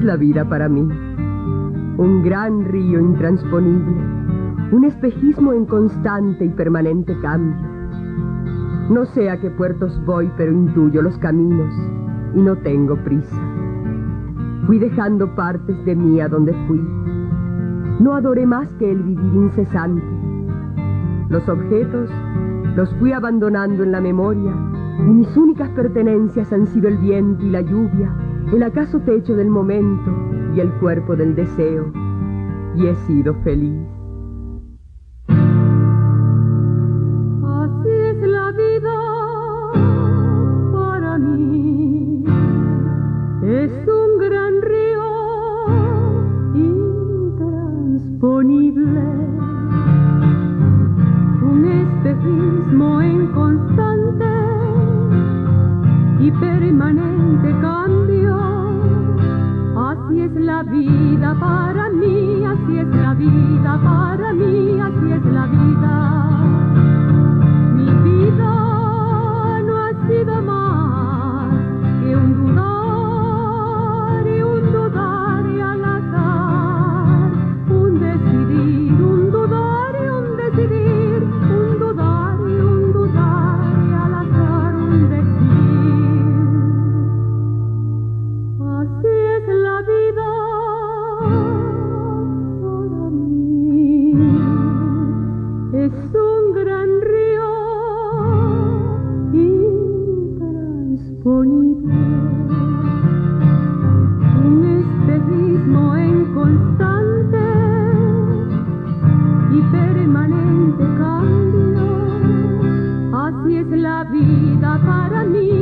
la vida para mí. Un gran río intransponible, un espejismo en constante y permanente cambio. No sé a qué puertos voy, pero intuyo los caminos y no tengo prisa. Fui dejando partes de mí a donde fui. No adoré más que el vivir incesante. Los objetos los fui abandonando en la memoria y mis únicas pertenencias han sido el viento y la lluvia, el acaso techo del momento y el cuerpo del deseo, y he sido feliz. Así es la vida para mí, es un gran río intransponible, un espejismo en constante y permanente cambio. Así es la vida para mí, así es la vida para mí, así es la vida. Mi vida no ha sido más que un dudar y un dudar y al azar, un decidir, un dudar y un decidir, un dudar y un dudar y al azar, un decidir. Así es la vida para mí, es un gran río intransponible, un espejismo en constante y permanente cambio. Así es la vida para mí.